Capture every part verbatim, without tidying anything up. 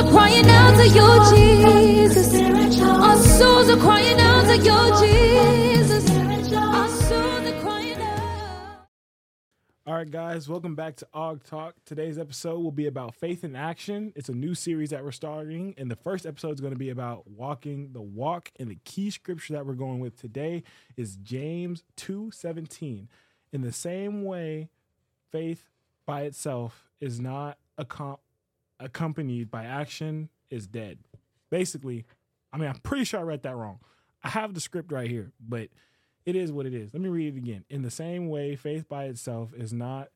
crying out to you, Jesus. Our souls are crying out to you, Jesus. Our souls are crying out. All right, guys, welcome back to O G Talk. Today's episode will be about faith in action. It's a new series that we're starting, and the first episode is going to be about walking the walk. And the key scripture that we're going with today is James two seventeen. In the same way, faith by itself is not accom- accompanied by action is dead. Basically, I mean, I'm pretty sure I read that wrong. I have the script right here, but it is what it is. Let me read it again. In the same way, faith by itself is not,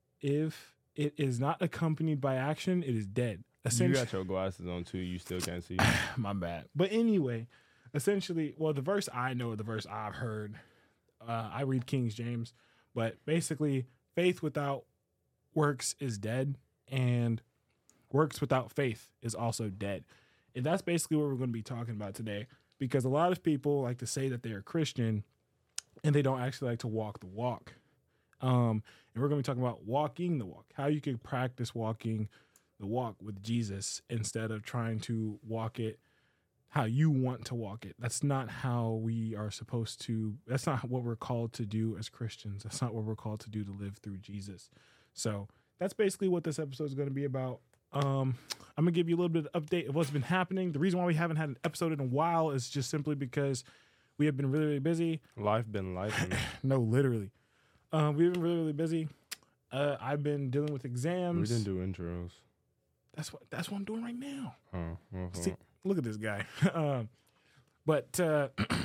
if it is not accompanied by action, it is dead. You got your glasses on too. You still can't see. My bad. But anyway, essentially, well, the verse I know, the verse I've heard, uh, I read King James, but basically, faith without works is dead, and works without faith is also dead. And that's basically what we're going to be talking about today, because a lot of people like to say that they're Christian and they don't actually like to walk the walk. Um, and we're going to be talking about walking the walk, how you can practice walking the walk with Jesus instead of trying to walk it how you want to walk it. That's not how we are supposed to, that's not what we're called to do as Christians. That's not what we're called to do, to live through Jesus. So that's basically what this episode is going to be about. Um, I'm going to give you a little bit of update of what's been happening. The reason why we haven't had an episode in a while is just simply because we have been really, really busy. Life been life. No, literally. Um, we've been really, really busy. Uh, I've been dealing with exams. We didn't do intros. That's what that's what I'm doing right now. Oh, well, See, look at this guy. um, but uh,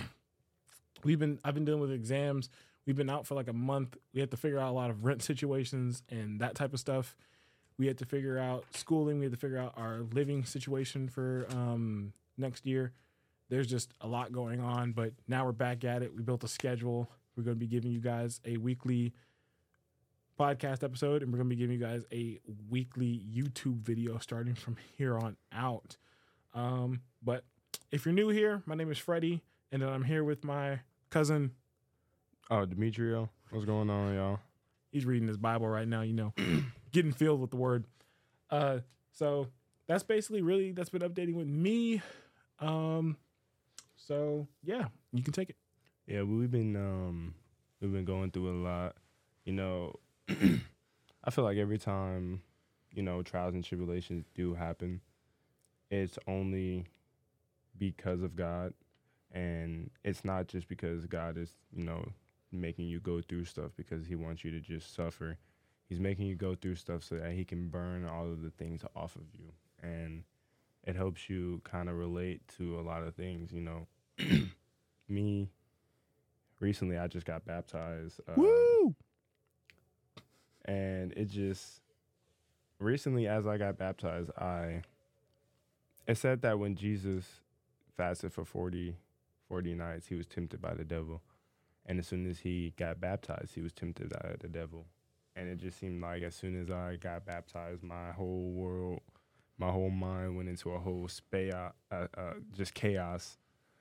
we've been I've been dealing with exams. We've been out for like a month. We had to figure out a lot of rent situations and that type of stuff. We had to figure out schooling. We had to figure out our living situation for um, next year. There's just a lot going on, but now we're back at it. We built a schedule. We're going to be giving you guys a weekly podcast episode, and we're going to be giving you guys a weekly YouTube video starting from here on out. Um, but if you're new here, my name is Freddie, and then I'm here with my cousin. Oh, Demetrio. What's going on, y'all? He's reading his Bible right now, you know, getting filled with the word. Uh, so that's basically really, that's been updating with me. Um, so yeah, you can take it. Yeah, we've been um we've been going through a lot. You know, I feel like every time, you know, trials and tribulations do happen, it's only because of God, and it's not just because God is, you know, making you go through stuff because he wants you to just suffer. He's making you go through stuff so that he can burn all of the things off of you, and it helps you kind of relate to a lot of things, you know. Me, recently I just got baptized. Uh, Woo! And it just, recently as I got baptized, I, it said that when Jesus fasted for forty, forty nights, he was tempted by the devil. And as soon as he got baptized, he was tempted by the devil. And it just seemed like as soon as I got baptized, my whole world, my whole mind went into a whole spaya, uh, uh, just chaos.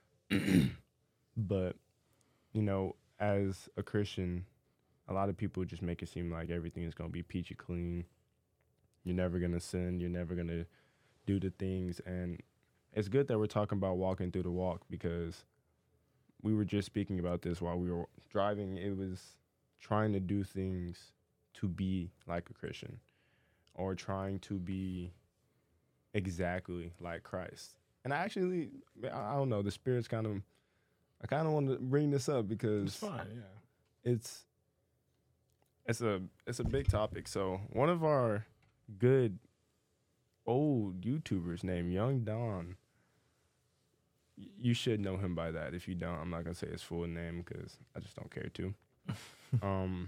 But, you know, as a Christian, a lot of people just make it seem like everything is going to be peachy clean. You're never going to sin. You're never going to do the things. And it's good that we're talking about walking through the walk, because we were just speaking about this while we were driving. It was trying to do things to be like a Christian, or trying to be exactly like Christ. And I actually, I don't know, the Spirit's kind of, I kind of want to bring this up because It's fine, yeah. it's, it's a, it's a big topic. So one of our good old YouTubers named Young Don, you should know him by that. If you don't, I'm not going to say his full name because I just don't care to. um,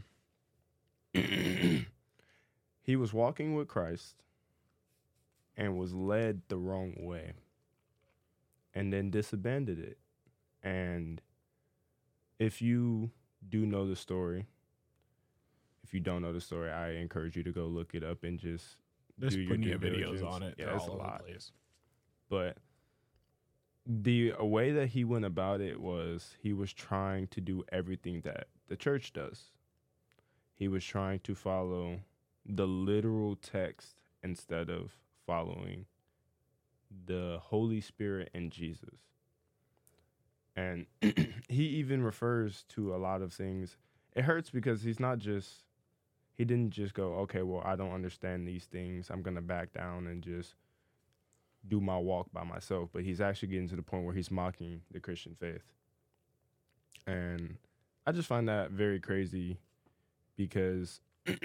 he was walking with Christ and was led the wrong way and then disabandoned it. And if you do know the story, if you don't know the story, I encourage you to go look it up and just There's do your plenty due of videos diligence. on it. Yeah, They're it's all a over lot. the place. But the way that he went about it was he was trying to do everything that the church does. He was trying to follow the literal text instead of following the Holy Spirit and Jesus. And he even refers to a lot of things. It hurts because he's not just, he didn't just go, okay, well, I don't understand these things. I'm going to back down and just do my walk by myself. But he's actually getting to the point where he's mocking the Christian faith. And I just find that very crazy because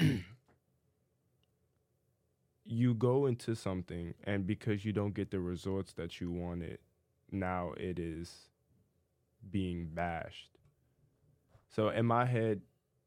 you go into something and because you don't get the results that you wanted, now it is being bashed. So in my head,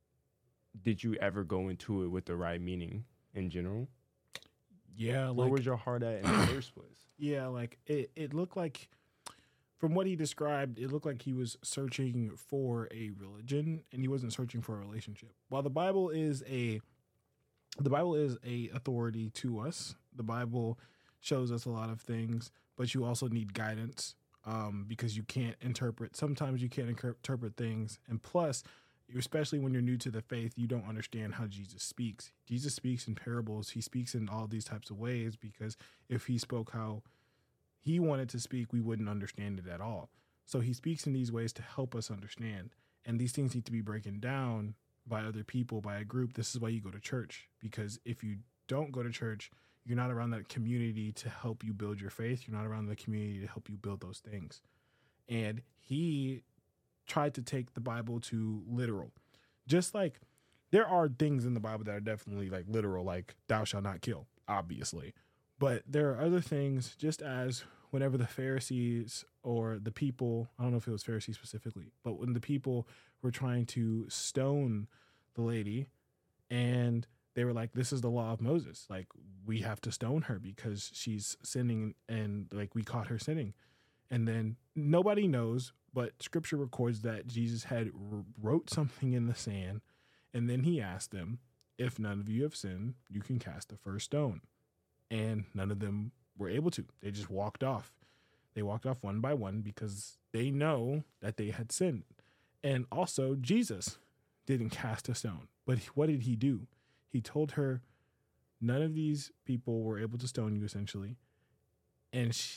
did you ever go into it with the right meaning in general? Yeah, Where like was your heart at in the first place? yeah, like it, it looked like from what he described, it looked like he was searching for a religion and he wasn't searching for a relationship. While the Bible is a the Bible is a authority to us. The Bible shows us a lot of things, but you also need guidance um, because you can't interpret. Sometimes you can't inter- interpret things. And plus, especially when you're new to the faith, you don't understand how Jesus speaks. Jesus speaks in parables. He speaks in all these types of ways because if he spoke how he wanted to speak, we wouldn't understand it at all. So he speaks in these ways to help us understand. And these things need to be broken down by other people, by a group. This is why you go to church, because if you don't go to church, you're not around that community to help you build your faith. You're not around the community to help you build those things. And he tried to take the Bible to literal. Just like there are things in the Bible that are definitely like literal, like thou shalt not kill, obviously. But there are other things, just as whenever the Pharisees or the people, I don't know if it was Pharisees specifically, but when the people were trying to stone the lady and they were like, this is the law of Moses. Like, we have to stone her because she's sinning and like we caught her sinning. And then nobody knows, but scripture records that Jesus had wrote something in the sand. And then he asked them, if none of you have sinned, you can cast the first stone. And none of them were able to. They just walked off. They walked off one by one because they know that they had sinned. And also, Jesus didn't cast a stone. But what did he do? He told her, none of these people were able to stone you, essentially. And she,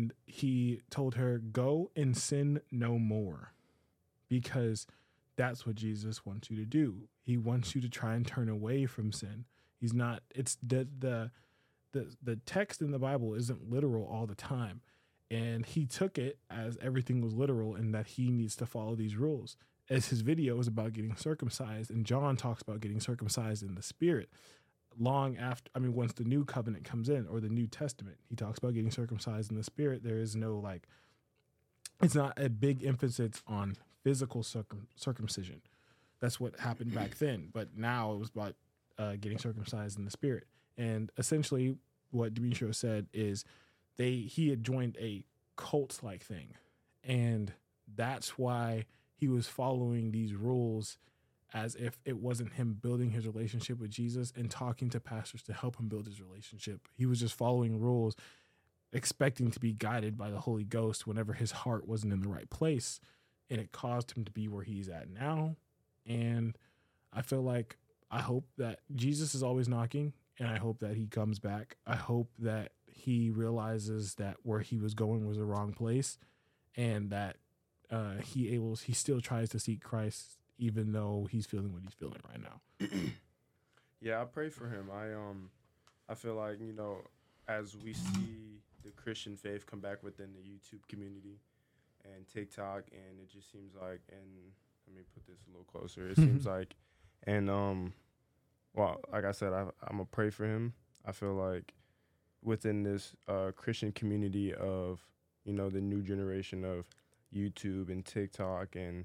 he told her, go and sin no more. Because that's what Jesus wants you to do. He wants you to try and turn away from sin. He's not, it's the, the, the, the text in the Bible isn't literal all the time. And he took it as everything was literal and that he needs to follow these rules. As his video is about getting circumcised, and John talks about getting circumcised in the spirit. Long after, I mean, once the new covenant comes in, or the New Testament, he talks about getting circumcised in the spirit. There is no like, it's not a big emphasis on physical circum, circumcision. That's what happened back then. But now it was about uh, getting circumcised in the spirit. And essentially what Demetrio said is they, he had joined a cult-like thing. And that's why he was following these rules as if it wasn't him building his relationship with Jesus and talking to pastors to help him build his relationship. He was just following rules, expecting to be guided by the Holy Ghost whenever his heart wasn't in the right place. And it caused him to be where he's at now. And I feel like, I hope that Jesus is always knocking, and I hope that he comes back. I hope that he realizes that where he was going was the wrong place, and that uh, he able he still tries to seek Christ even though he's feeling what he's feeling right now. Yeah, I pray for him. I um, I feel like, you know, as we see the Christian faith come back within the YouTube community and TikTok, and it just seems like, and let me put this a little closer. It seems like, and um, well, like I said, I, I'm gonna pray for him. I feel like within this uh, Christian community of, you know, the new generation of YouTube and TikTok and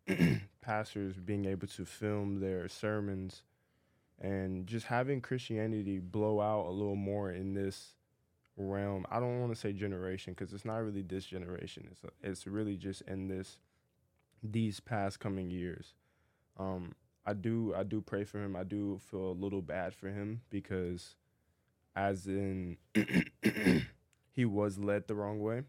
pastors being able to film their sermons and just having Christianity blow out a little more in this realm. I don't want to say generation because it's not really this generation. It's a, it's really just in this these past coming years. Um, I do I do pray for him. I do feel a little bad for him because, as in, he was led the wrong way.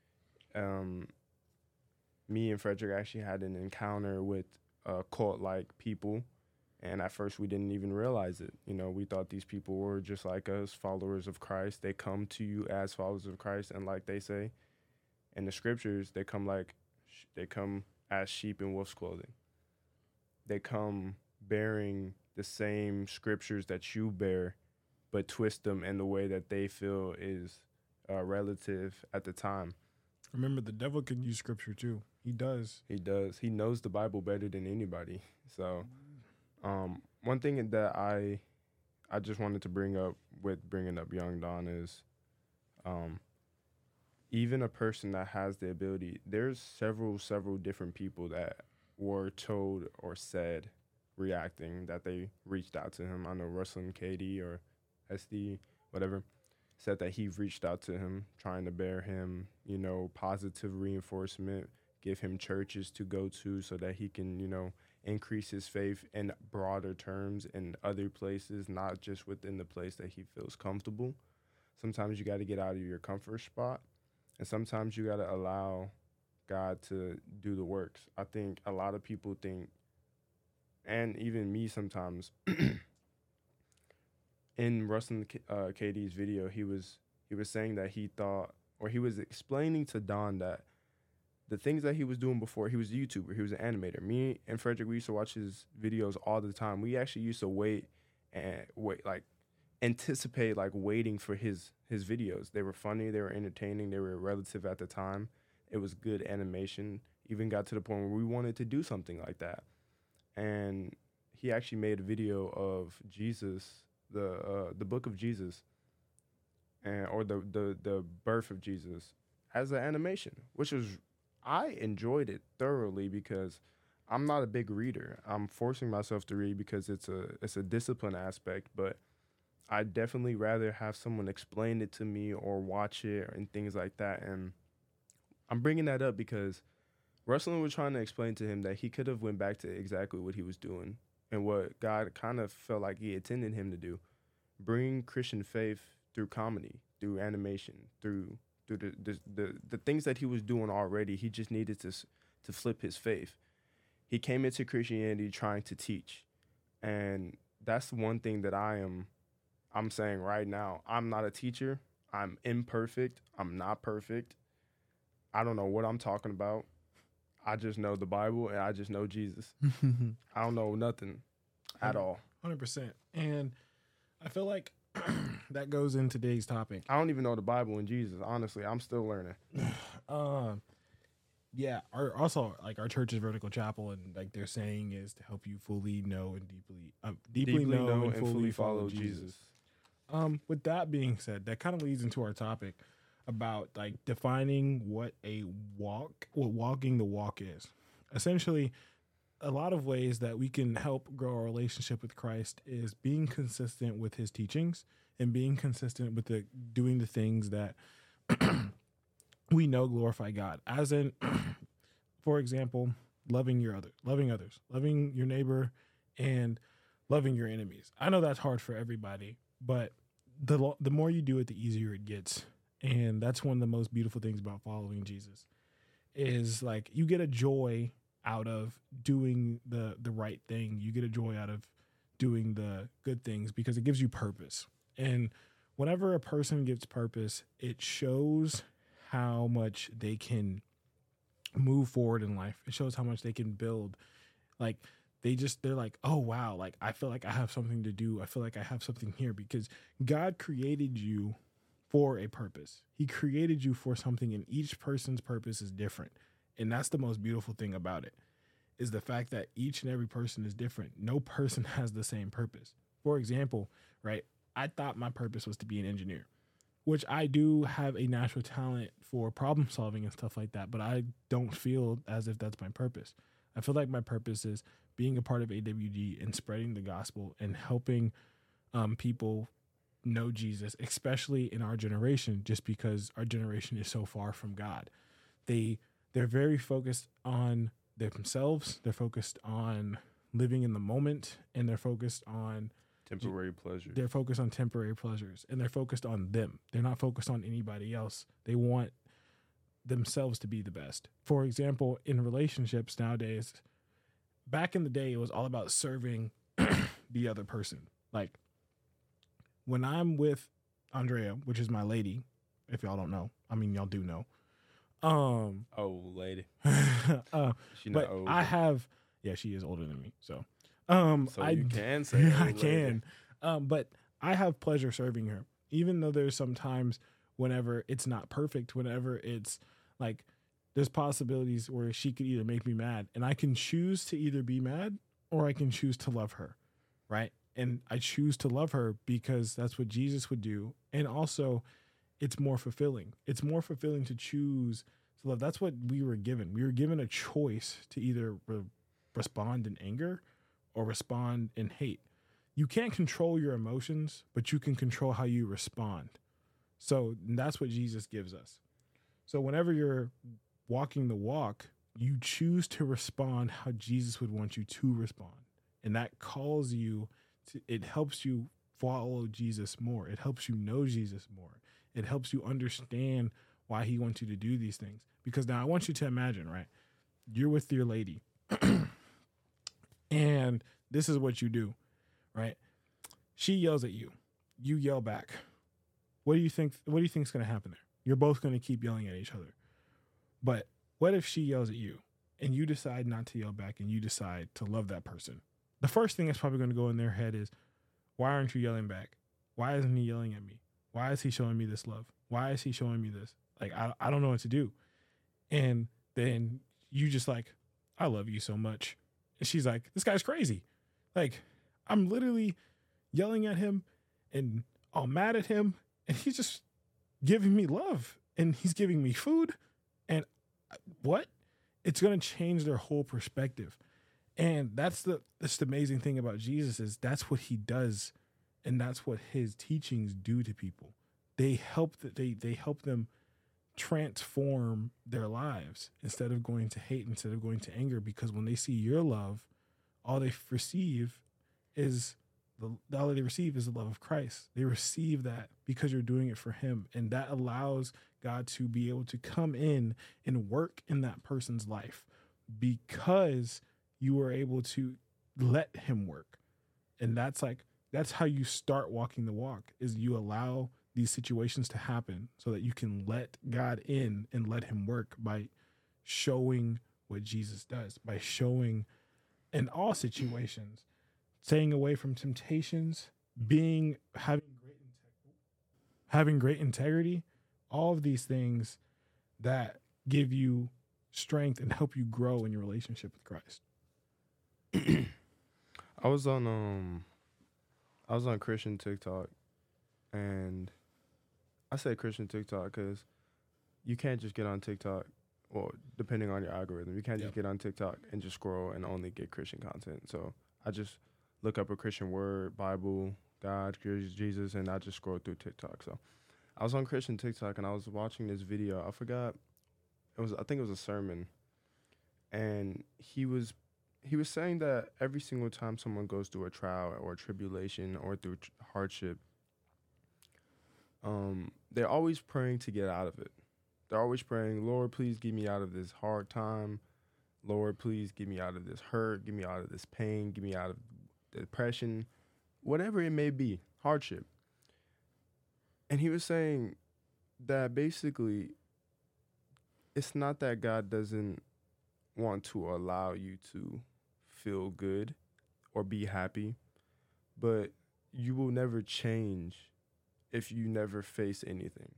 Um, me and Frederick actually had an encounter with uh, cult-like people And at first, we didn't even realize it. You know, we thought these people were just like us, followers of Christ. They come to you as followers of Christ, and like they say in the scriptures, they come like they come as sheep in wolf's clothing. They come bearing the same scriptures that you bear, but twist them in the way that they feel is uh, relative at the time. Remember, the devil can use scripture too. He does. He does. He knows the Bible better than anybody. So, um, one thing that I, I just wanted to bring up with bringing up Young Don is, um, even a person that has the ability, there's several, several different people that were told or said, reacting, that they reached out to him. I know Russell K D or S D, whatever, said that he reached out to him, trying to bear him, you know, positive reinforcement, give him churches to go to so that he can, you know, increase his faith in broader terms in other places, not just within the place that he feels comfortable. Sometimes you got to get out of your comfort spot, and sometimes you got to allow God to do the works. I think a lot of people think, and even me sometimes, in Russell uh, K D's video, he was he was saying that he thought, or he was explaining to Don that the things that he was doing before, he was a YouTuber, he was an animator. Me and Frederick, we used to watch his videos all the time. We actually used to wait and wait, like anticipate, like waiting for his his videos. They were funny, they were entertaining, they were relative at the time. It was good animation. Even got to the point where we wanted to do something like that. And he actually made a video of Jesus, the uh, the book of Jesus, and or the, the the birth of Jesus as an animation, which was, I enjoyed it thoroughly because I'm not a big reader. I'm forcing myself to read because it's a it's a discipline aspect, but I definitely rather have someone explain it to me or watch it and things like that. And I'm bringing that up because Russell was trying to explain to him that he could have went back to exactly what he was doing and what God kind of felt like he intended him to do. Bring Christian faith through comedy, through animation, through through the the, the, the things that he was doing already. He just needed to to flip his faith. He came into Christianity trying to teach. And that's one thing that I am I'm saying right now. I'm not a teacher. I'm imperfect. I'm not perfect. I don't know what I'm talking about. I just know the Bible and I just know Jesus. I don't know nothing at all. one hundred percent. And I feel like that goes in today's topic. I don't even know the Bible and Jesus. Honestly, I'm still learning. um, yeah. Our, also, like our church's vertical chapel, and like their saying is to help you fully know and deeply, uh, deeply, Deeply know, know and, and fully, fully follow, follow Jesus. Jesus. Um, with that being said, that kind of leads into our topic about like defining what a walk, what walking the walk is. Essentially, a lot of ways that we can help grow our relationship with Christ is being consistent with his teachings and being consistent with the doing the things that we know glorify God. As in, for example, loving your other, loving others, loving your neighbor, and loving your enemies. I know that's hard for everybody, but the lo- the more you do it, the easier it gets. And that's one of the most beautiful things about following Jesus is like you get a joy out of doing the the right thing. You get a joy out of doing the good things because it gives you purpose. And whenever a person gets purpose, it shows how much they can move forward in life. It shows how much they can build. Like they just, they're like, oh, wow, like I feel like I have something to do. I feel like I have something here because God created you for a purpose. He created you for something, and each person's purpose is different. And that's the most beautiful thing about it, is the fact that each and every person is different. No person has the same purpose. For example, right, I thought my purpose was to be an engineer, which I do have a natural talent for problem solving and stuff like that, but I don't feel as if that's my purpose. I feel like my purpose is being a part of A W G and spreading the gospel and helping um, people know Jesus, especially in our generation, just because our generation is so far from God. They, they're very focused on themselves. They're focused on living in the moment, and they're focused on Temporary pleasure. They're focused on temporary pleasures, and they're focused on them. They're not focused on anybody else. They want themselves to be the best. For example, in relationships nowadays, back in the day, it was all about serving the other person. Like when I'm with Andrea, which is my lady, if y'all don't know, I mean y'all do know. Um, Old lady. uh, She not but old. I have, yeah, she is older than me, so um, So I you can say yeah, I old lady. can, um, but I have pleasure serving her, even though there's sometimes whenever it's not perfect, whenever it's like there's possibilities where she could either make me mad, and I can choose to either be mad or I can choose to love her, right? And I choose to love her because that's what Jesus would do, and also it's more fulfilling. It's more fulfilling to choose to love. That's what we were given. We were given a choice to either re- respond in anger or respond in hate. You can't control your emotions, but you can control how you respond. So that's what Jesus gives us. So whenever you're walking the walk, you choose to respond how Jesus would want you to respond. And that calls you to, it helps you follow Jesus more. It helps you know Jesus more. It helps you understand why he wants you to do these things. Because now I want you to imagine, right? You're with your lady and this is what you do, right? She yells at you. You yell back. What do you think? What do you think is going to happen there? You're both going to keep yelling at each other. But what if she yells at you and you decide not to yell back and you decide to love that person? The first thing that's probably going to go in their head is, why aren't you yelling back? Why isn't he yelling at me? Why is he showing me this love? Why is he showing me this? Like, I, I don't know what to do. And then you just like, I love you so much. And she's like, this guy's crazy. Like, I'm literally yelling at him and all mad at him. And he's just giving me love and he's giving me food. And what? It's going to change their whole perspective. And that's the, that's the amazing thing about Jesus is that's what he does. And that's what his teachings do to people. They help that they, they help them transform their lives instead of going to hate, instead of going to anger, because when they see your love, all they receive is the all they receive is the love of Christ. They receive that because you're doing it for him. And that allows God to be able to come in and work in that person's life because you were able to let him work. And that's like, that's how you start walking the walk, is you allow these situations to happen so that you can let God in and let him work by showing what Jesus does, by showing in all situations, staying away from temptations, being, having great, having great integrity, all of these things that give you strength and help you grow in your relationship with Christ. I was on um I was on Christian TikTok, and I say Christian TikTok because you can't just get on TikTok, well, depending on your algorithm, you can't Yep. just get on TikTok and just scroll and only get Christian content. So I just look up a Christian word, Bible, God, Jesus, and I just scroll through TikTok. So I was on Christian TikTok and I was watching this video. I forgot, it was I think it was a sermon, and he was he was saying that every single time someone goes through a trial or a tribulation or through tr- hardship, um, they're always praying to get out of it. They're always praying, Lord, please get me out of this hard time. Lord, please get me out of this hurt. Get me out of this pain. Get me out of depression, whatever it may be, hardship. And he was saying that basically it's not that God doesn't want to allow you to feel good or be happy, but you will never change if you never face anything.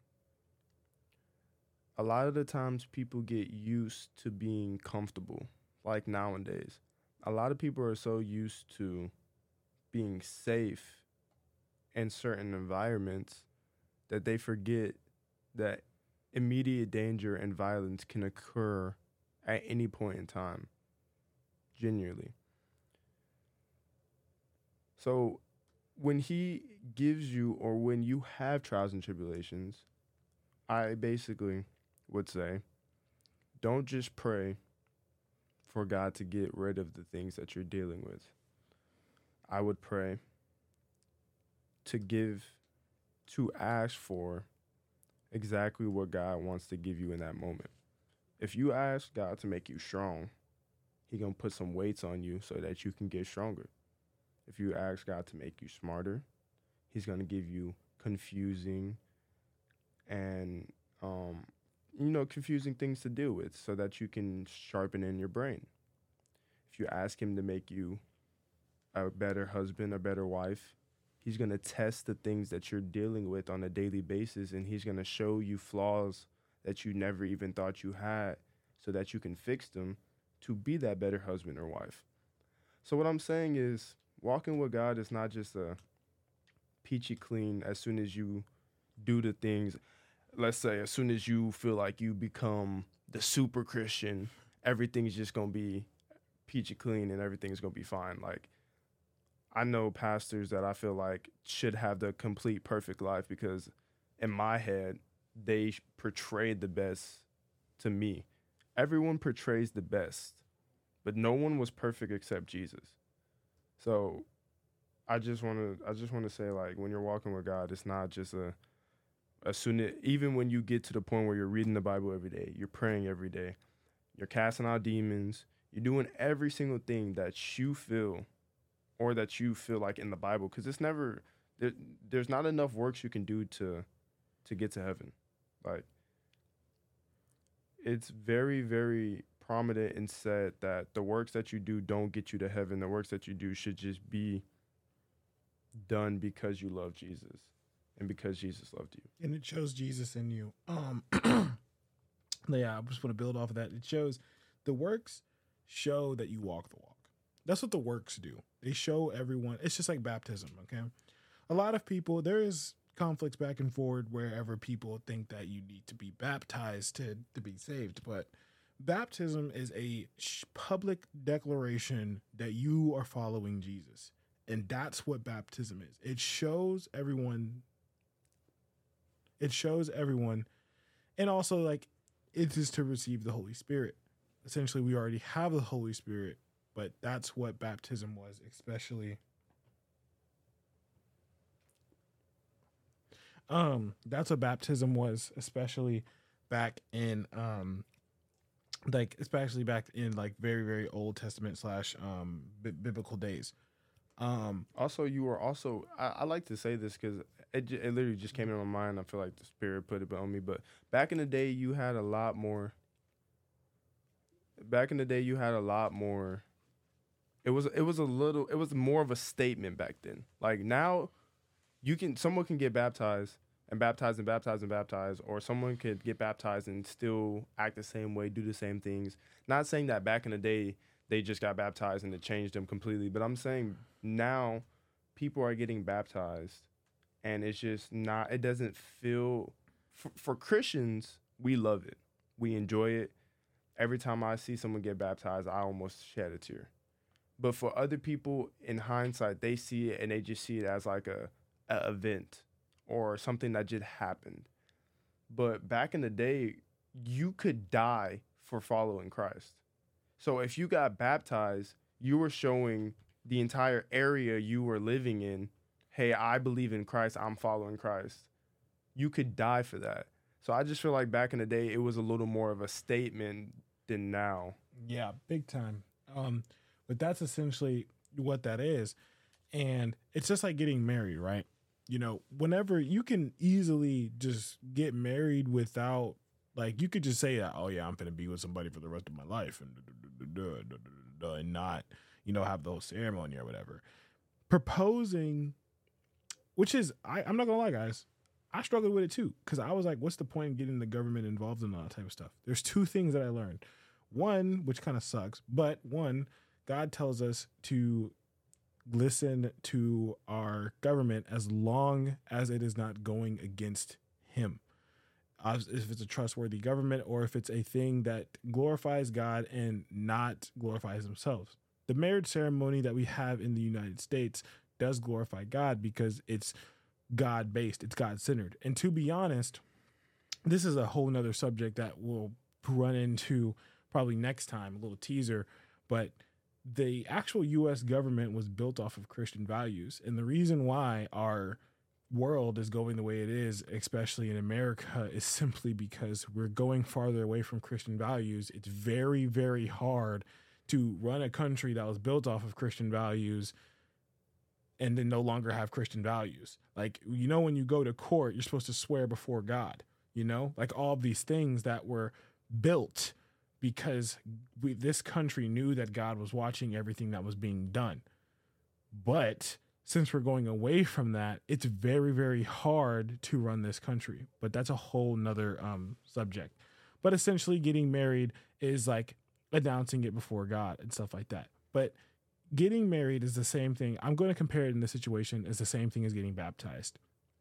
A lot of the times people get used to being comfortable, like nowadays. A lot of people are so used to being safe in certain environments that they forget that immediate danger and violence can occur at any point in time, genuinely. So when he gives you, or when you have trials and tribulations, I basically would say, don't just pray for God to get rid of the things that you're dealing with. I would pray to give, to ask for exactly what God wants to give you in that moment. If you ask God to make you strong, He gonna put some weights on you so that you can get stronger. If you ask God to make you smarter, he's going to give you confusing and, um, you know, confusing things to deal with so that you can sharpen in your brain. If you ask him to make you a better husband, a better wife, he's going to test the things that you're dealing with on a daily basis, and he's going to show you flaws that you never even thought you had so that you can fix them to be that better husband or wife. So what I'm saying is, walking with God is not just a peachy clean as soon as you do the things. Let's say as soon as you feel like you become the super Christian, everything's just going to be peachy clean and everything's going to be fine. Like, I know pastors that I feel like should have the complete perfect life because in my head, they portrayed the best to me. Everyone portrays the best, but no one was perfect except Jesus. So I just want to I just want to say, like, when you're walking with God, it's not just a as soon as, even when you get to the point where you're reading the Bible every day, you're praying every day, you're casting out demons, you're doing every single thing that you feel or that you feel like in the Bible, because it's never there, there's not enough works you can do to to get to heaven. Like, it's very, very prominent and said that the works that you do don't get you to heaven. The works that you do should just be done because you love Jesus and because Jesus loved you. And it shows Jesus in you. Um, yeah, I just want to build off of that. It shows the works show that you walk the walk. That's what the works do. They show everyone. It's just like baptism, okay? A lot of people, there is conflicts back and forward wherever people think that you need to be baptized to, to be saved. But baptism is a sh- public declaration that you are following Jesus. And that's what baptism is. It shows everyone. It shows everyone. And also, like, it is to receive the Holy Spirit. Essentially, we already have the Holy Spirit, but that's what baptism was, especially. Um, that's what baptism was, especially back in, um, like, especially back in, like, very, very Old Testament slash um b- biblical days. Um, also, you were also, I, I like to say this because it, j- it literally just came in my mind. I feel like the Spirit put it on me. But back in the day, you had a lot more. Back in the day, you had a lot more. It was it was a little. It was more of a statement back then. Like now, you can someone can get baptized and baptized and baptized and baptized, or someone could get baptized and still act the same way, do the same things. Not saying that back in the day they just got baptized and it changed them completely, but I'm saying now people are getting baptized and it's just not. It doesn't feel for, for Christians. We love it. We enjoy it. Every time I see someone get baptized, I almost shed a tear. But for other people, in hindsight, they see it and they just see it as like a, a event or something that just happened. But back in the day, you could die for following Christ. So if you got baptized, you were showing the entire area you were living in, hey, I believe in Christ, I'm following Christ. You could die for that. So I just feel like back in the day, it was a little more of a statement than now. Yeah, big time. Um, but that's essentially what that is. And it's just like getting married, right? You know, whenever you can easily just get married without, like, you could just say, oh, yeah, I'm going to be with somebody for the rest of my life and, and not, you know, have the whole ceremony or whatever. Proposing, which is, I, I'm not going to lie, guys. I struggled with it too, because I was like, what's the point of getting the government involved in all that type of stuff? There's two things that I learned. One, which kind of sucks, but one, God tells us to listen to our government as long as it is not going against him. Uh, if it's a trustworthy government or if it's a thing that glorifies God and not glorifies themselves. The marriage ceremony that we have in the United States does glorify God because it's God-based, it's God-centered. And to be honest, this is a whole nother subject that we'll run into probably next time, a little teaser, but the actual U S government was built off of Christian values. And the reason why our world is going the way it is, especially in America, is simply because we're going farther away from Christian values. It's very, very hard to run a country that was built off of Christian values and then no longer have Christian values. Like, you know, when you go to court, you're supposed to swear before God, you know, like all of these things that were built because we, this country knew that God was watching everything that was being done. But since we're going away from that, it's very, very hard to run this country. But that's a whole nother um, subject. But essentially getting married is like announcing it before God and stuff like that. But getting married is the same thing. I'm going to compare it in this situation as the same thing as getting baptized.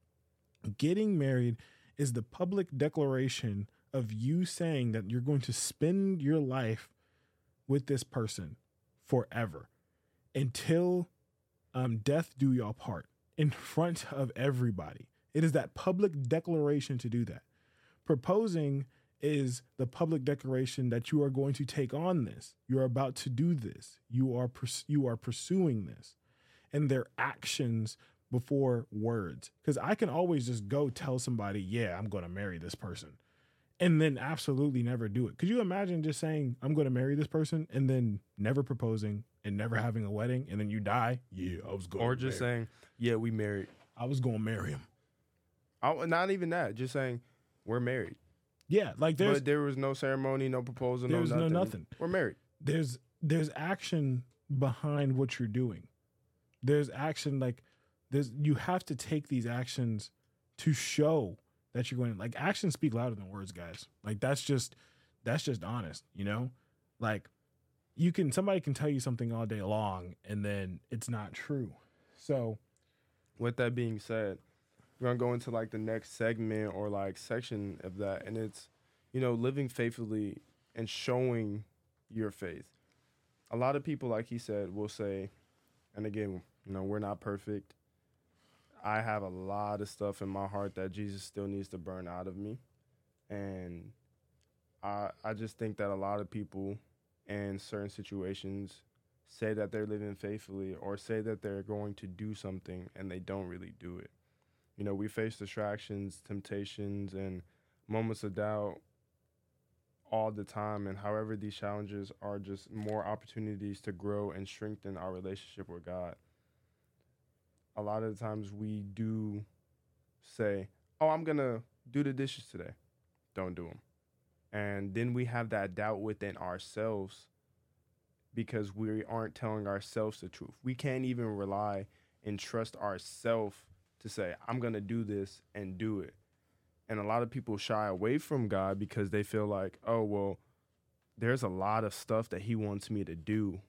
Getting married is the public declaration of you saying that you're going to spend your life with this person forever until um, death do y'all part in front of everybody. It is that public declaration to do that. Proposing is the public declaration that you are going to take on this. You're about to do this. You are pers- you are pursuing this. And their actions before words. Because I can always just go tell somebody, yeah, I'm going to marry this person, and then absolutely never do it. Could you imagine just saying, I'm going to marry this person, and then never proposing and never having a wedding, and then you die? Yeah, I was going Or to just marry. saying, yeah, we married. I was going to marry him. I, not even that. Just saying, we're married. Yeah, like there's But there was no ceremony, no proposal, There no was no nothing. nothing. We're married. there's there's action behind what you're doing. There's action, like there's you have to take these actions to show that you're going. Like, actions speak louder than words, guys. Like, that's just that's just honest, you know? Like, you can somebody can tell you something all day long and then it's not true. So With that being said, we're going to go into like the next segment or like section of that. And it's, you know, living faithfully and showing your faith. A lot of people, like he said, will say, and again, you know, we're not perfect. I have a lot of stuff in my heart that Jesus still needs to burn out of me. And I I just think that a lot of people in certain situations say that they're living faithfully or say that they're going to do something and they don't really do it. You know, we face distractions, temptations, and moments of doubt all the time. And however, these challenges are just more opportunities to grow and strengthen our relationship with God. A lot of the times we do say, oh, I'm going to do the dishes today. Don't do them. And then we have that doubt within ourselves because we aren't telling ourselves the truth. We can't even rely and trust ourselves to say, I'm going to do this and do it. And a lot of people shy away from God because they feel like, oh, well, there's a lot of stuff that he wants me to do.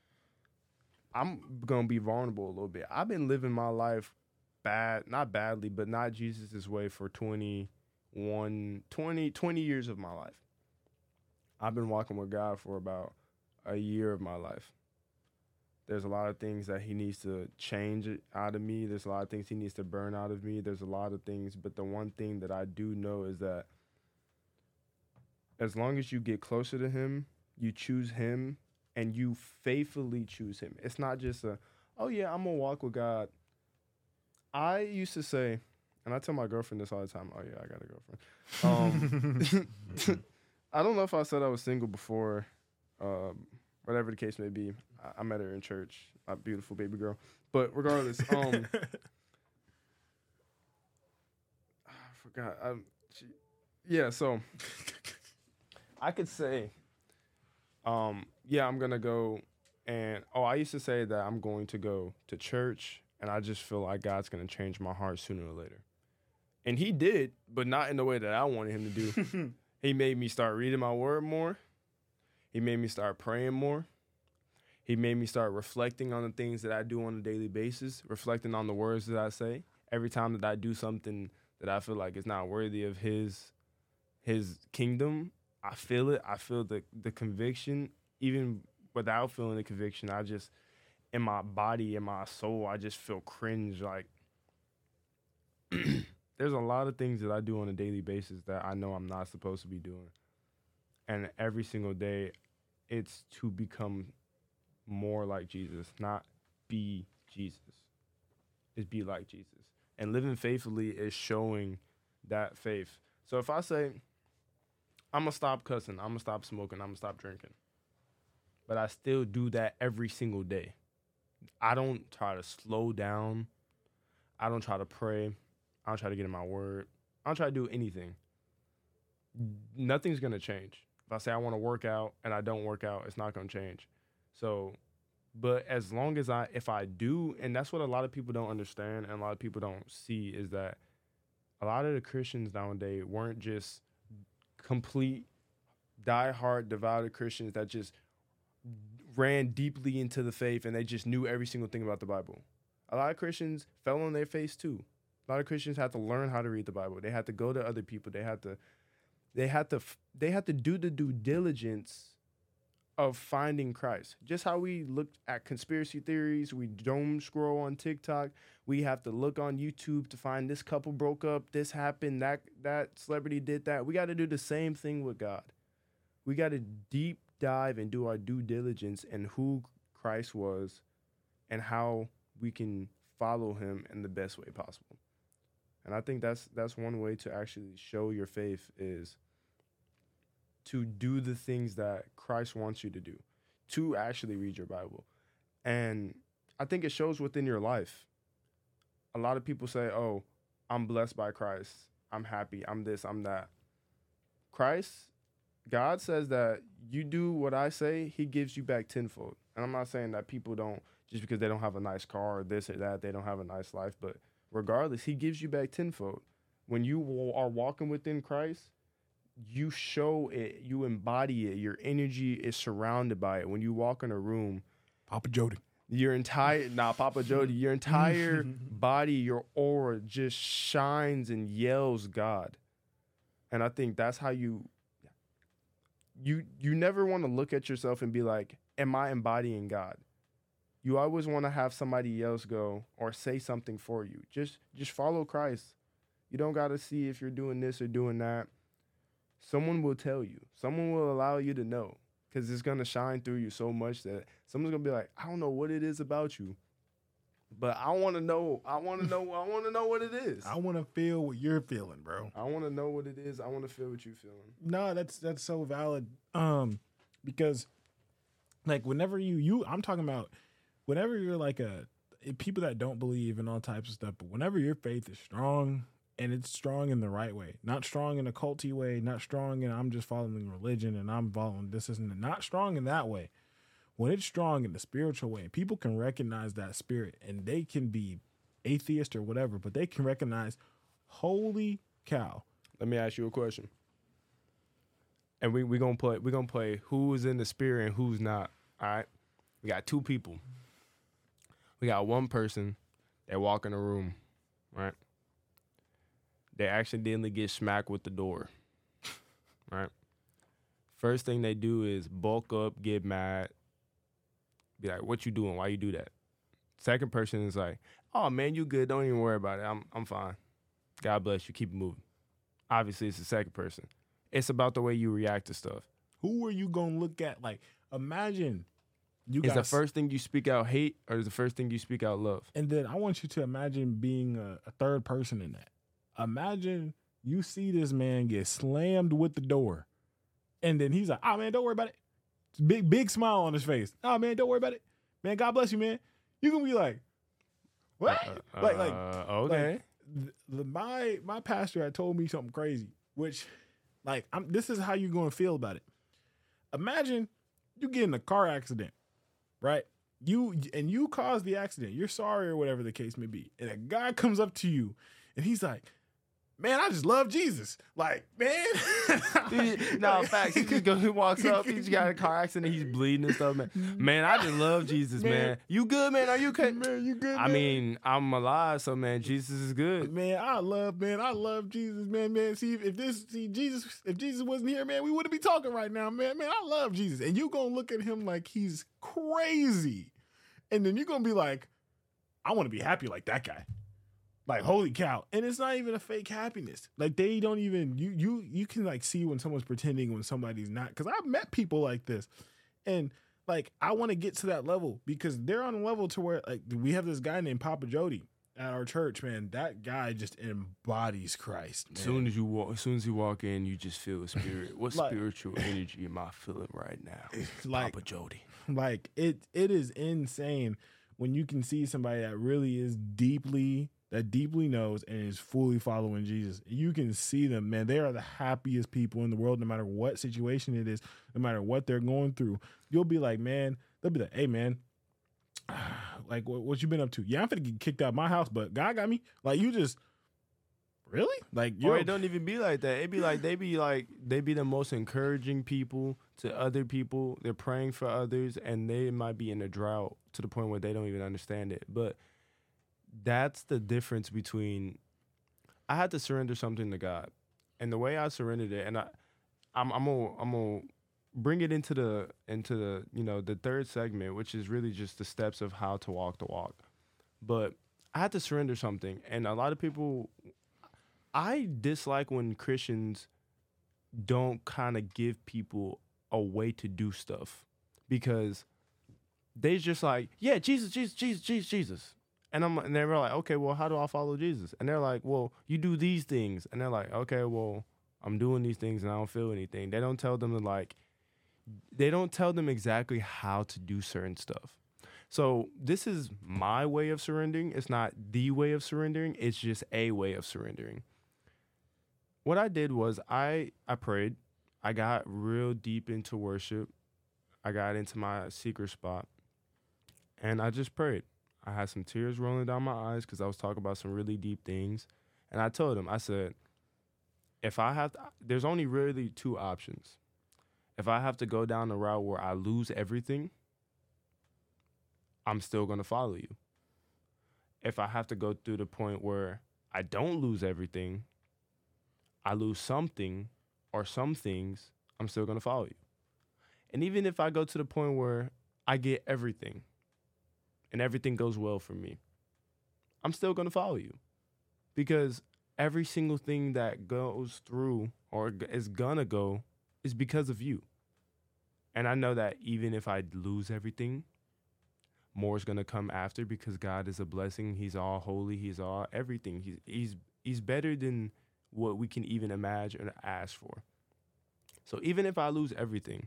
I'm going to be vulnerable a little bit. I've been living my life bad, not badly, but not Jesus' way for twenty-one, twenty, twenty years of my life. I've been walking with God for about a year of my life. There's a lot of things that he needs to change out of me. There's a lot of things he needs to burn out of me. There's a lot of things, but the one thing that I do know is that as long as you get closer to him, you choose him, and you faithfully choose him. It's not just a, oh yeah, I'm going to walk with God. I used to say, and I tell my girlfriend this all the time, oh yeah, I got a girlfriend. Um, I don't know if I said I was single before, um, whatever the case may be. I, I met her in church, a beautiful baby girl. But regardless, um, I forgot. I, she, yeah, so I could say, um, yeah, I'm going to go and, oh, I used to say that I'm going to go to church and I just feel like God's going to change my heart sooner or later. And he did, but not in the way that I wanted him to do. He made me start reading my word more. He made me start praying more. He made me start reflecting on the things that I do on a daily basis, reflecting on the words that I say. Every time that I do something that I feel like is not worthy of his his kingdom, I feel it. I feel the, the conviction. Even without feeling the conviction, I just, in my body, in my soul, I just feel cringe. Like, there's a lot of things that I do on a daily basis that I know I'm not supposed to be doing. And every single day, it's to become more like Jesus, not be Jesus. It's be like Jesus. And living faithfully is showing that faith. So if I say, I'm going to stop cussing, I'm going to stop smoking, I'm going to stop drinking, but I still do that every single day, I don't try to slow down. I don't try to pray. I don't try to get in my word. I don't try to do anything. Nothing's going to change. If I say I want to work out and I don't work out, it's not going to change. So, but as long as I, if I do, and that's what a lot of people don't understand and a lot of people don't see, is that a lot of the Christians nowadays weren't just complete, diehard, devoted Christians that just ran deeply into the faith and they just knew every single thing about the Bible. A lot of Christians fell on their face too. A lot of Christians had to learn how to read the Bible. They had to go to other people. They had to, they had to, they had to do the due diligence of finding Christ. Just how we look at conspiracy theories, we doom scroll on TikTok. We have to look on YouTube to find this couple broke up, this happened, that that celebrity did that. We got to do the same thing with God. We got to deep dive and do our due diligence in who Christ was and how we can follow him in the best way possible. And I think that's that's one way to actually show your faith, is to do the things that Christ wants you to do, to actually read your Bible. And I think it shows within your life. A lot of people say, oh, I'm blessed by Christ. I'm happy. I'm this, I'm that. Christ, God says that you do what I say, he gives you back tenfold. And I'm not saying that people don't, just because they don't have a nice car or this or that, they don't have a nice life. But regardless, he gives you back tenfold. When you are walking within Christ, you show it, you embody it. Your energy is surrounded by it. When you walk in a room, Papa Jody, your entire, nah, Papa Jody, your entire body, your aura just shines and yells God. And I think that's how you, you, you never want to look at yourself and be like, am I embodying God? You always want to have somebody else go or say something for you. Just, just follow Christ. You don't got to see if you're doing this or doing that. Someone will tell you. Someone will allow you to know, because it's going to shine through you so much that someone's going to be like, I don't know what it is about you, but I want to know. I want to know. I want to know what it is. I want to feel what you're feeling, bro. I want to know what it is. I want to feel what you're feeling. No, that's that's so valid. Um, because like whenever you you I'm talking about whenever you're like a people that don't believe in all types of stuff, but whenever your faith is strong. And it's strong in the right way, not strong in a culty way, not strong in I'm just following religion and I'm following this isn't not strong in that way. When it's strong in the spiritual way, people can recognize that spirit, and they can be atheist or whatever, but they can recognize, holy cow. Let me ask you a question. And we we gonna play we gonna play who's in the spirit and who's not. All right, we got two people. We got one person that walk in a room, right? They accidentally get smacked with the door, right? First thing they do is bulk up, get mad, be like, what you doing? Why you do that? Second person is like, oh, man, you good. Don't even worry about it. I'm I'm fine. God bless you. Keep it moving. Obviously, it's the second person. It's about the way you react to stuff. Who are you going to look at? Like, imagine you Is got the first thing you speak out hate, or is the first thing you speak out love? And then I want you to imagine being a, a third person in that. Imagine you see this man get slammed with the door, and then he's like, oh, man, don't worry about it. Big, big smile on his face. Oh, man, don't worry about it. Man, God bless you, man. You're going to be like, what? Uh, like, like, uh, okay. like the, the, my, my pastor had told me something crazy, which, like, I'm, this is how you're going to feel about it. Imagine you get in a car accident, right? You, and you caused the accident. You're sorry or whatever the case may be. And a guy comes up to you, and he's like, man, I just love Jesus. Like, man. Dude, no, facts. He just goes, he walks up, he's got a car accident, he's bleeding and stuff, man. Man, I just love Jesus, man. man. You good, man? Are you okay? Man, you good, I man? mean, I'm alive, so, man, Jesus is good. Man, I love, man, I love Jesus, man, man. See, if this, see, Jesus, if Jesus wasn't here, man, we wouldn't be talking right now, man. Man, I love Jesus. And you gonna look at him like he's crazy. And then you're gonna be like, I want to be happy like that guy. Like, holy cow. And it's not even a fake happiness. Like, they don't even, you you you can, like, see when someone's pretending when somebody's not. Because I've met people like this. And, like, I want to get to that level because they're on a level to where, like, we have this guy named Papa Jody at our church, man. That guy just embodies Christ, man. As soon as you walk, as soon as you walk in, you just feel a spirit. What Like- spiritual energy am I feeling right now? Like- Papa Jody. Like, it it is insane when you can see somebody that really is deeply, that deeply knows and is fully following Jesus. You can see them, man. They are the happiest people in the world, no matter what situation it is, no matter what they're going through. You'll be like, man, they'll be like, hey, man, like, what, what you been up to? Yeah, I'm finna get kicked out of my house, but God got me. Like, you just, really? Like, Or you it don't even be like that. It be like they be like they be the most encouraging people to other people. They're praying for others, and they might be in a drought to the point where they don't even understand it. But that's the difference between I had to surrender something to God, and the way I surrendered it, and I, I'm I'm gonna I'm gonna bring it into the into the you know the third segment, which is really just the steps of how to walk the walk. But I had to surrender something, and a lot of people. I dislike when Christians don't kind of give people a way to do stuff because they just like, yeah, Jesus, Jesus, Jesus, Jesus, Jesus. And I'm and they're like, okay, well, how do I follow Jesus? And they're like, well, you do these things. And they're like, okay, well, I'm doing these things and I don't feel anything. They don't tell them to like, they don't tell them exactly how to do certain stuff. So this is my way of surrendering. It's not the way of surrendering. It's just a way of surrendering. What I did was I I prayed. I got real deep into worship. I got into my secret spot. And I just prayed. I had some tears rolling down my eyes because I was talking about some really deep things. And I told him, I said, if I have to, there's only really two options. If I have to go down the route where I lose everything, I'm still going to follow you. If I have to go through the point where I don't lose everything, I lose something or some things, I'm still going to follow you. And even if I go to the point where I get everything and everything goes well for me, I'm still going to follow you. Because every single thing that goes through or is going to go is because of you. And I know that even if I lose everything, more is going to come after because God is a blessing. He's all holy. He's all everything. He's he's he's better than what we can even imagine or ask for. So even if I lose everything,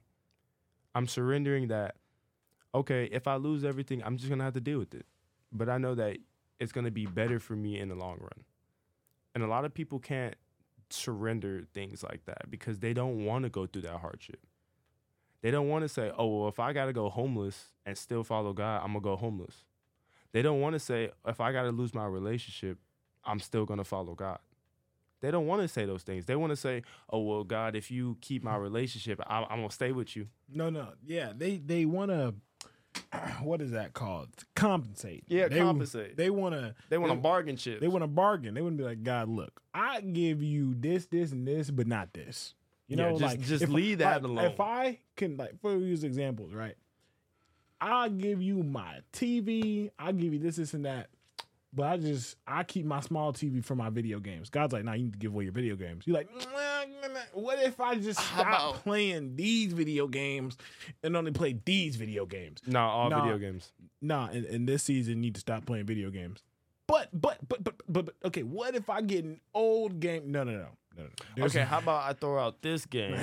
I'm surrendering that, okay, if I lose everything, I'm just going to have to deal with it. But I know that it's going to be better for me in the long run. And a lot of people can't surrender things like that because they don't want to go through that hardship. They don't want to say, oh, well, if I got to go homeless and still follow God, I'm going to go homeless. They don't want to say, if I got to lose my relationship, I'm still going to follow God. They don't want to say those things. They want to say, oh, well, God, if you keep my relationship, I, I'm going to stay with you. No, no. Yeah, they, they want to, what is that called? Compensate. Yeah, they, compensate. They want to. They want to bargain chips. They want to bargain. They want to be like, God, look, I give you this, this, and this, but not this. You know, yeah, just, like just leave I, that like, alone. If I can, like, for use examples, right? I'll give you my T V. I'll give you this, this, and that. But I just, I keep my small T V for my video games. God's like, nah, you need to give away your video games. You're like, nah, nah, nah. What if I just stop playing these video games and only play these video games? No, all nah, video games. Nah, in, in this season, you need to stop playing video games. But, but, but, but, but, but, okay, what if I get an old game? No, no, no. no, no. There's Okay, how about I throw out this game,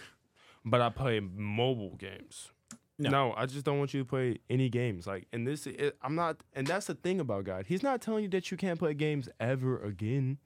but I play mobile games? No. no, I just don't want you to play any games. Like, and this, it, I'm not, and that's the thing about God. He's not telling you that you can't play games ever again.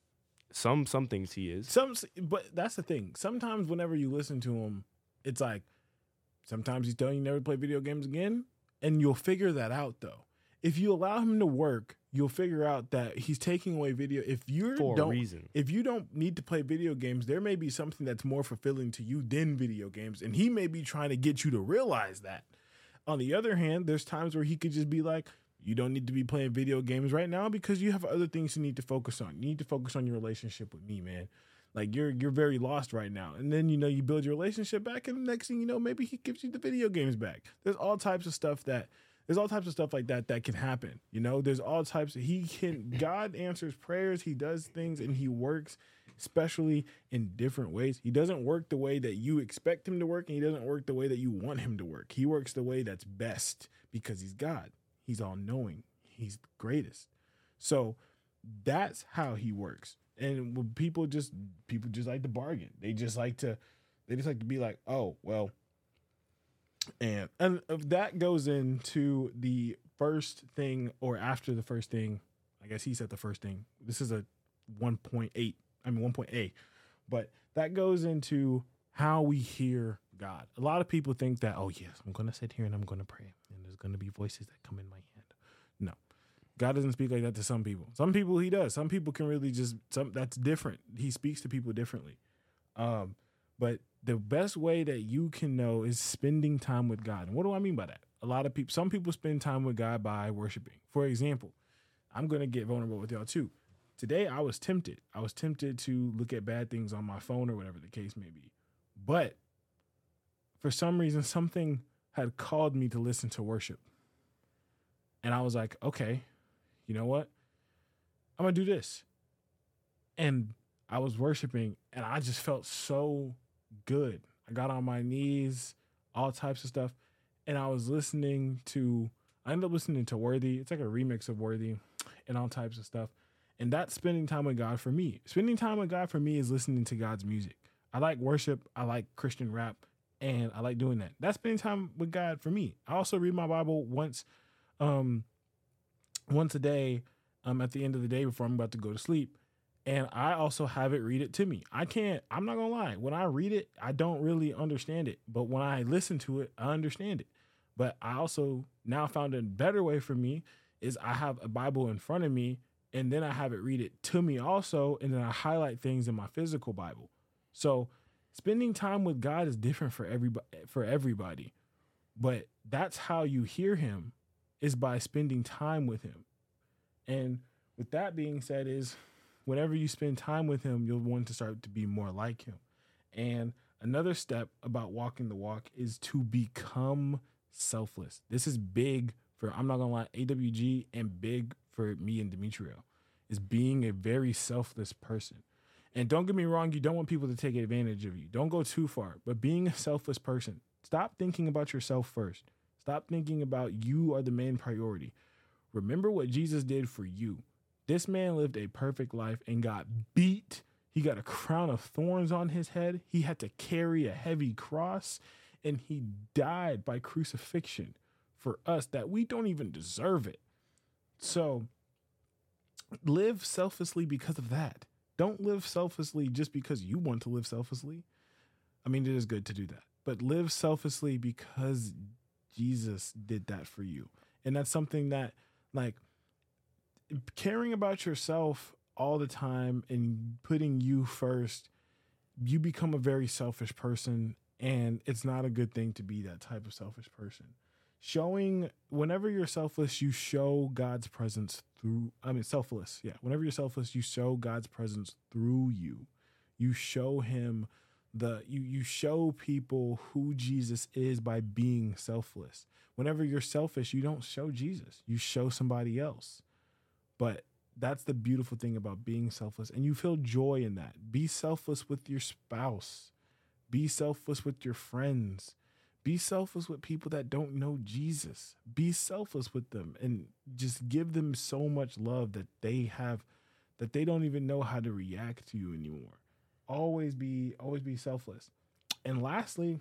Some, some things he is. Some, but that's the thing. Sometimes whenever you listen to him, it's like, sometimes he's telling you never play video games again, and you'll figure that out though. If you allow him to work, you'll figure out that he's taking away video. If you For don't, a reason. If you don't need to play video games, there may be something that's more fulfilling to you than video games, and he may be trying to get you to realize that. On the other hand, there's times where he could just be like, you don't need to be playing video games right now because you have other things you need to focus on. You need to focus on your relationship with me, man. Like, you're you're very lost right now. And then, you know, you build your relationship back, and the next thing you know, maybe he gives you the video games back. There's all types of stuff that There's all types of stuff like that that can happen. You know, there's all types of, he can, God answers prayers. He does things and he works, especially in different ways. He doesn't work the way that you expect him to work, and he doesn't work the way that you want him to work. He works the way that's best because he's God. He's all knowing. He's the greatest. So that's how he works. And when people just, people just like to bargain. They just like to, they just like to be like, oh, well, And and that goes into the first thing, or after the first thing, I guess he said the first thing. This is a one point eight, I mean one point A, but that goes into how we hear God. A lot of people think that, oh yes, I'm going to sit here and I'm going to pray, and there's going to be voices that come in my hand. No, God doesn't speak like that to some people. Some people he does. Some people can really just, some that's different. He speaks to people differently. Um, but the best way that you can know is spending time with God. And what do I mean by that? A lot of people, some people spend time with God by worshiping. For example, I'm going to get vulnerable with y'all too. Today, I was tempted. I was tempted to look at bad things on my phone or whatever the case may be. But for some reason, something had called me to listen to worship. And I was like, okay, you know what? I'm going to do this. And I was worshiping, and I just felt so good. I got on my knees, all types of stuff. And I was listening to, I ended up listening to Worthy. It's like a remix of Worthy and all types of stuff. And that's spending time with God for me. Spending time with God for me is listening to God's music. I like worship. I like Christian rap. And I like doing that. That's spending time with God for me. I also read my Bible once, um, once a day, um, at the end of the day before I'm about to go to sleep. And I also have it read it to me. I can't, I'm not gonna lie. When I read it, I don't really understand it. But when I listen to it, I understand it. But I also now found a better way for me is I have a Bible in front of me, and then I have it read it to me also. And then I highlight things in my physical Bible. So spending time with God is different for everybody, for everybody. But that's how you hear him, is by spending time with him. And with that being said, is whenever you spend time with him, you'll want to start to be more like him. And another step about walking the walk is to become selfless. This is big for, I'm not gonna lie, A W G, and big for me and Demetrio, is being a very selfless person. And don't get me wrong, you don't want people to take advantage of you. Don't go too far, but being a selfless person, stop thinking about yourself first. Stop thinking about you are the main priority. Remember what Jesus did for you. This man lived a perfect life and got beat. He got a crown of thorns on his head. He had to carry a heavy cross, and he died by crucifixion for us that we don't even deserve it. So live selflessly because of that. Don't live selflessly just because you want to live selflessly. I mean, it is good to do that, but live selflessly because Jesus did that for you. And that's something that, like, caring about yourself all the time and putting you first, you become a very selfish person, and it's not a good thing to be that type of selfish person. Showing, whenever you're selfless, you show God's presence through, I mean, selfless. Yeah. Whenever you're selfless, you show God's presence through you. You show him the, you, you show people who Jesus is by being selfless. Whenever you're selfish, you don't show Jesus, you show somebody else. But that's the beautiful thing about being selfless, and you feel joy in that. Be selfless with your spouse. Be selfless with your friends. Be selfless with people that don't know Jesus. Be selfless with them and just give them so much love that they have, that they don't even know how to react to you anymore. Always be, always be selfless. And lastly,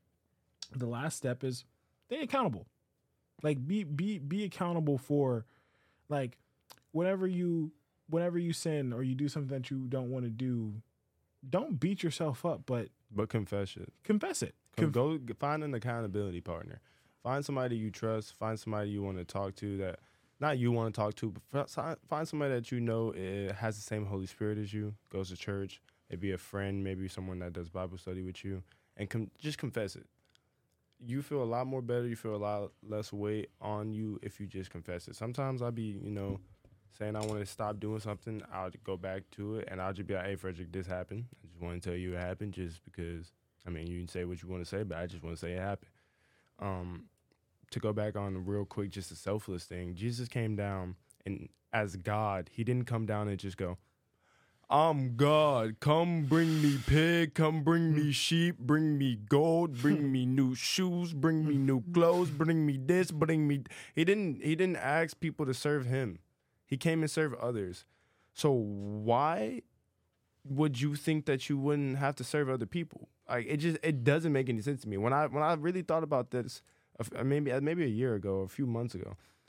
the last step is stay accountable. Like be, be, be accountable for, like, whenever you, whenever you sin or you do something that you don't want to do, don't beat yourself up, but But confess it. confess it. Conf- Go find an accountability partner. Find somebody you trust. Find somebody you want to talk to that, not you want to talk to, but find somebody that you know it has the same Holy Spirit as you, goes to church, maybe a friend, maybe someone that does Bible study with you, and com- just confess it. You feel a lot more better. You feel a lot less weight on you if you just confess it. Sometimes I'll be, you know, saying I want to stop doing something, I'll go back to it, and I'll just be like, hey, Frederick, this happened. I just want to tell you it happened just because, I mean, you can say what you want to say, but I just want to say it happened. Um, to go back on real quick, just a selfless thing, Jesus came down, and as God, he didn't come down and just go, I'm God, come bring me pig, come bring me sheep, bring me gold, bring me new shoes, bring me new clothes, bring me this, bring me... He didn't, he didn't ask people to serve him. He came and served others. So why would you think that you wouldn't have to serve other people? Like, it just, it doesn't make any sense to me. When I when I really thought about this, uh, maybe maybe a year ago, a few months ago,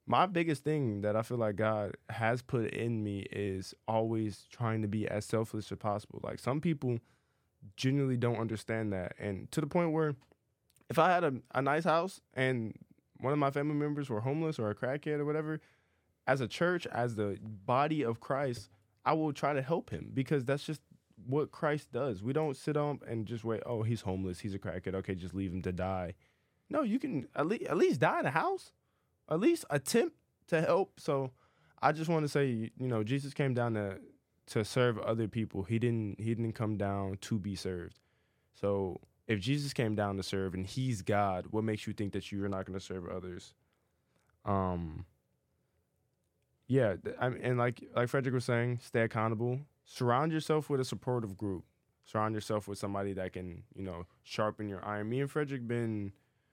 my biggest thing that I feel like God has put in me is always trying to be as selfless as possible. Like some people genuinely don't understand that. And to the point where if I had a, a nice house and one of my family members were homeless or a crackhead or whatever, as a church, as the body of Christ, I will try to help him because that's just what Christ does. We don't sit up and just wait, oh, he's homeless, he's a crackhead, okay, just leave him to die. No, you can at least, at least die in a house. At least attempt to help. So I just want to say, you know, Jesus came down to to serve other people. He didn't he didn't come down to be served. So if Jesus came down to serve and he's God, what makes you think that you're not going to serve others? Um yeah, I and like like Frederick was saying, stay accountable. Surround yourself with a supportive group. Surround yourself with somebody that can, you know, sharpen your iron. Me and Frederick been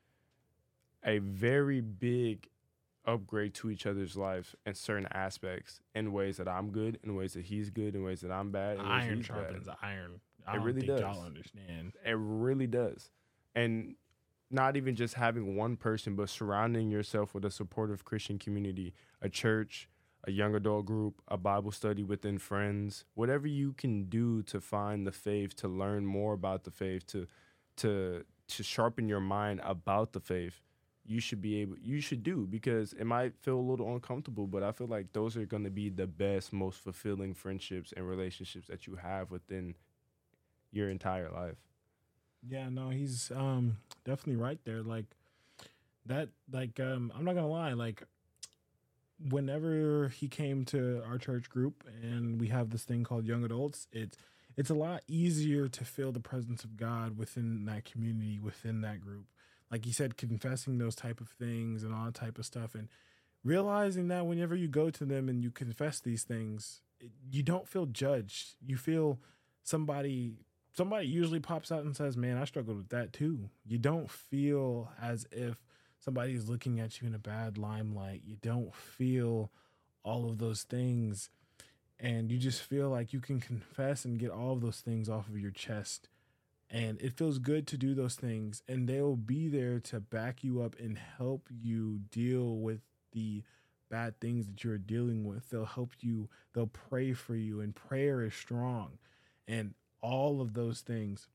a very big upgrade to each other's life in certain aspects, in ways that I'm good, in ways that he's good, in ways that I'm bad. In ways Iron he's sharpens bad. iron. I It don't really think does. y'all understand. It really does. And not even just having one person, but surrounding yourself with a supportive Christian community, a church, a young adult group, a Bible study within friends, whatever you can do to find the faith, to learn more about the faith, to to to sharpen your mind about the faith. You should be able, you should do, because it might feel a little uncomfortable, but I feel like those are going to be the best, most fulfilling friendships and relationships that you have within your entire life. Yeah, no, he's um definitely right there. Like that, like um, I'm not gonna lie, like whenever he came to our church group and we have this thing called young adults, it's it's a lot easier to feel the presence of God within that community, within that group. Like you said, confessing those type of things and all that type of stuff, and realizing that whenever you go to them and you confess these things, it, you don't feel judged. You feel somebody somebody usually pops out and says, man, I struggled with that too. You don't feel as if somebody is looking at you in a bad limelight. You don't feel all of those things, and you just feel like you can confess and get all of those things off of your chest. And it feels good to do those things, and they'll be there to back you up and help you deal with the bad things that you're dealing with. They'll help you. They'll pray for you, and prayer is strong, and all of those things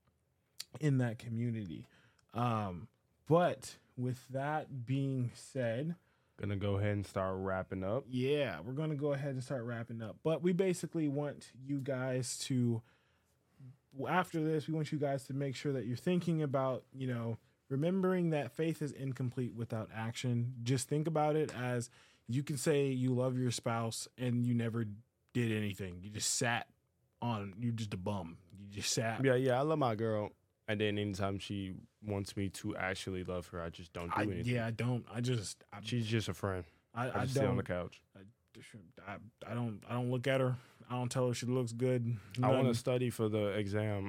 in that community. Um, but with that being said, Gonna go ahead and start wrapping up. yeah, we're going to go ahead and start wrapping up. But we basically want you guys to, after this, we want you guys to make sure that you're thinking about, you know, remembering that faith is incomplete without action. Just think about it as you can say you love your spouse and you never did anything. You just sat on, you're just a bum. You just sat. Yeah, yeah, I love my girl, and then anytime she wants me to actually love her, I just don't do I, anything. yeah, I don't. I just, I, She's just a friend. I, I I just sit on the don't. couch. I, I don't. I don't look at her. I don't tell her she looks good. I want Nothing. to study for the exam,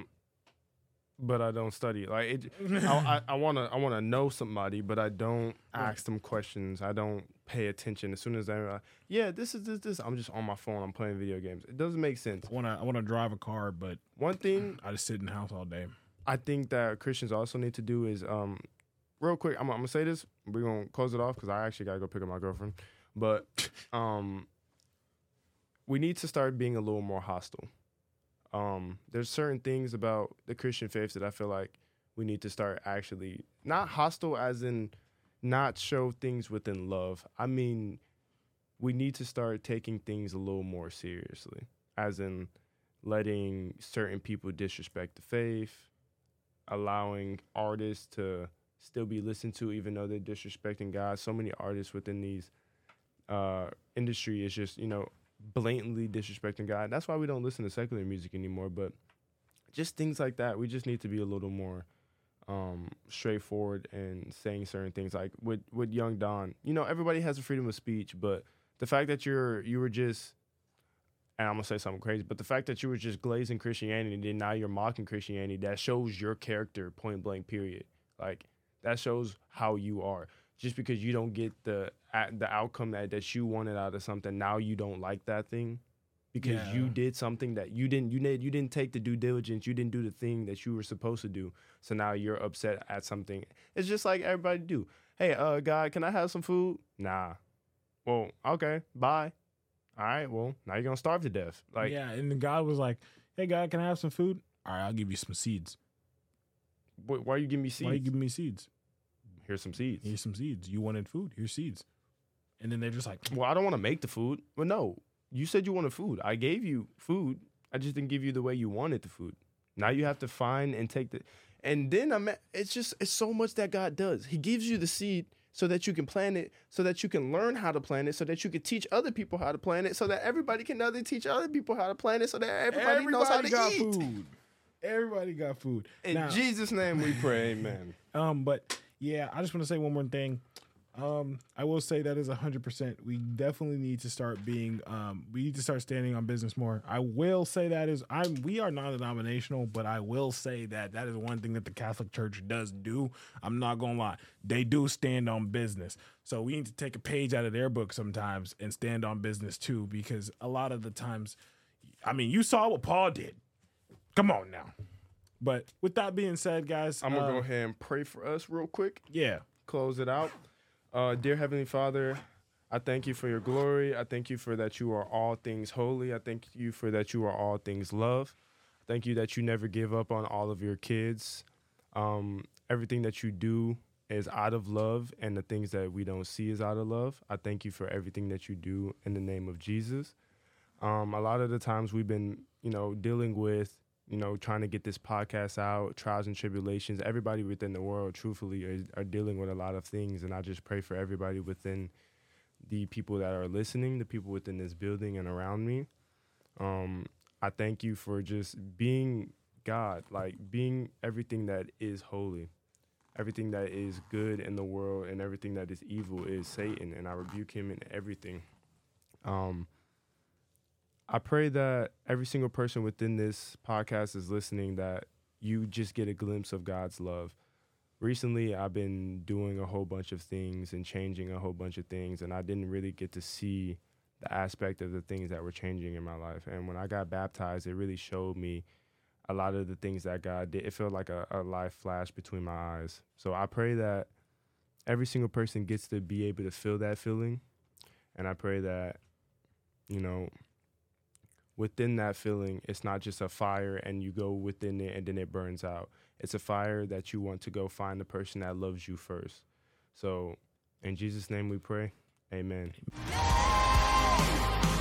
but I don't study. Like it, I, I want to. I want to know somebody, but I don't ask them questions. I don't pay attention. As soon as they're like, yeah, this is this this, I'm just on my phone. I'm playing video games. It doesn't make sense. I want to. I want to drive a car, but One thing I just sit in the house all day. I think that Christians also need to do is, um, real quick. I'm, I'm gonna say this. We're gonna close it off because I actually gotta go pick up my girlfriend. But um, we need to start being a little more hostile. Um, there's certain things about the Christian faith that I feel like we need to start actually not hostile as in not show things within love. I mean, we need to start taking things a little more seriously, as in letting certain people disrespect the faith, allowing artists to still be listened to even though they're disrespecting God. So many artists within these uh, industry is just, you know, blatantly disrespecting God. That's why we don't listen to secular music anymore. But just things like that, we just need to be a little more um, straightforward and saying certain things. Like with with Young Don, you know, everybody has the freedom of speech, but the fact that you're you were just, and I'm gonna say something crazy, but the fact that you were just glazing Christianity and then now you're mocking Christianity, that shows your character, point blank, period. Like that shows how you are. Just because you don't get the the outcome that, that you wanted out of something, now you don't like that thing because Yeah. you did something that you didn't you did you didn't take the due diligence, you didn't do the thing that you were supposed to do. So now you're upset at something. It's just like everybody do. Hey, uh, God, can I have some food? Nah. well, okay, bye. All right, well, now you're gonna starve to death. Like, yeah, and then God was like, "Hey, God, can I have some food? All right, I'll give you some seeds. wh- why are you giving me seeds? Why are you giving me seeds? Here's some seeds. Here's some seeds. You wanted food. Here's seeds." And then they're just like, Well, I don't want to make the food. Well, no, you said you wanted food. I gave you food. I just didn't give you the way you wanted the food. Now you have to find and take the, and then I'm. At, it's just it's so much that God does. He gives you the seed so that you can plant it, so that you can learn how to plant it, so that you can teach other people how to plant it, so that everybody can other teach other people how to plant it, so that everybody, knows how to got eat. food. Everybody got food. In Now, Jesus' name we pray, amen. Um, but yeah, I just want to say one more thing. Um, I will say that is a hundred percent. We definitely need to start being. Um, we need to start standing on business more. I will say that is. I'm. We are non-denominational, but I will say that that is one thing that the Catholic Church does do. I'm not gonna lie. They do stand on business. So we need to take a page out of their book sometimes and stand on business too, because a lot of the times, I mean, you saw what Paul did. Come on now. But with that being said, guys, I'm gonna uh, go ahead and pray for us real quick. Yeah. Close it out. Uh, dear Heavenly Father, I thank you for your glory. I thank you for that you are all things holy. I thank you for that you are all things love. Thank you that you never give up on all of your kids. Um, everything that you do is out of love, and the things that we don't see is out of love. I thank you for everything that you do in the name of Jesus. Um, a lot of the times we've been, you know, dealing with, you know, trying to get this podcast out, trials and tribulations. Everybody within the world, truthfully, are, are dealing with a lot of things. And I just pray for everybody within the people that are listening, the people within this building and around me. Um, I thank you for just being God, like being everything that is holy. Everything that is good in the world and everything that is evil is Satan. And I rebuke him in everything. Um, I pray that every single person within this podcast is listening, that you just get a glimpse of God's love. Recently, I've been doing a whole bunch of things and changing a whole bunch of things, and I didn't really get to see the aspect of the things that were changing in my life. And when I got baptized, it really showed me a lot of the things that God did. It felt like a, a life flash between my eyes. So I pray that every single person gets to be able to feel that feeling, and I pray that, you know, within that feeling, it's not just a fire and you go within it and then it burns out. It's a fire that you want to go find the person that loves you first. So in Jesus' name we pray. Amen.